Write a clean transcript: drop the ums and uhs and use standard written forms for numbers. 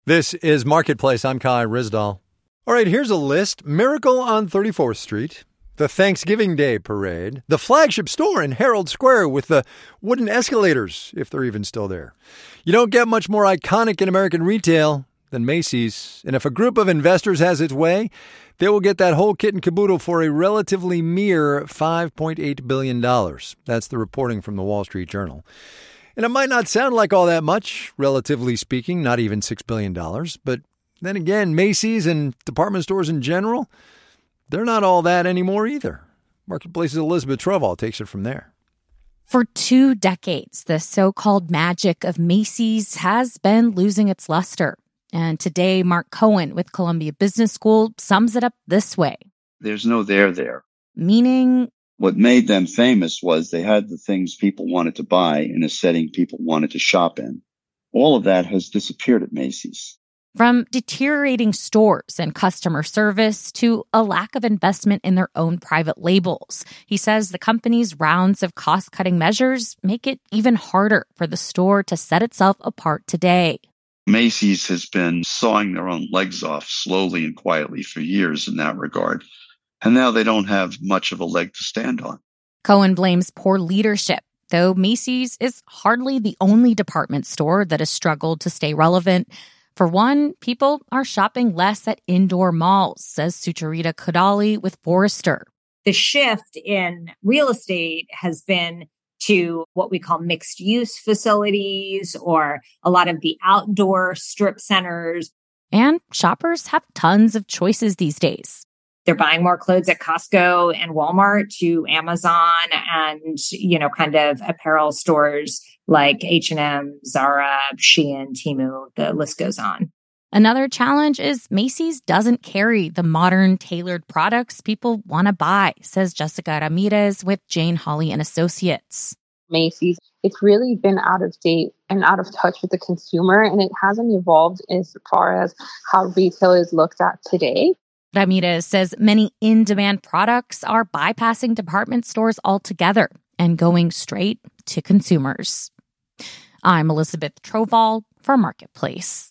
This is Marketplace. I'm Kai Rizdal. All right, here's a list. Miracle on 34th Street, the Thanksgiving Day Parade, the flagship store in Herald Square with the wooden escalators, if they're even still there. You don't get much more iconic in American retail than Macy's. And if a group of investors has its way, they will get that whole kit and caboodle for a relatively mere $5.8 billion. That's the reporting from the Wall Street Journal. And it might not sound like all that much, relatively speaking, not even $6 billion. But then again, Macy's and department stores in general, they're not all that anymore either. Marketplace's Elizabeth Trovall takes it from there. For 2 decades, the so-called magic of Macy's has been losing its luster. And today, Mark Cohen with Columbia Business School sums it up this way. There's no there. Meaning, what made them famous was they had the things people wanted to buy in a setting people wanted to shop in. All of that has disappeared at Macy's. from deteriorating stores and customer service to a lack of investment in their own private labels. He says the company's rounds of cost-cutting measures make it even harder for the store to set itself apart today. Macy's has been sawing their own legs off slowly and quietly for years in that regard. And now they don't have much of a leg to stand on. Cohen blames poor leadership, though Macy's is hardly the only department store that has struggled to stay relevant. For one, people are shopping less at indoor malls, says Sucharita Kodali with Forrester. The shift in real estate has been to what we call mixed use facilities or a lot of the outdoor strip centers. And shoppers have tons of choices these days. They're buying more clothes at Costco and Walmart to Amazon and, kind of apparel stores like H&M, Zara, Shein, Temu, the list goes on. Another challenge is Macy's doesn't carry the modern tailored products people want to buy, says Jessica Ramirez with Jane Hawley and Associates. Macy's, it's really been out of date and out of touch with the consumer, and it hasn't evolved as far as how retail is looked at today. Ramirez says many in-demand products are bypassing department stores altogether and going straight to consumers. I'm Elizabeth Trovall for Marketplace.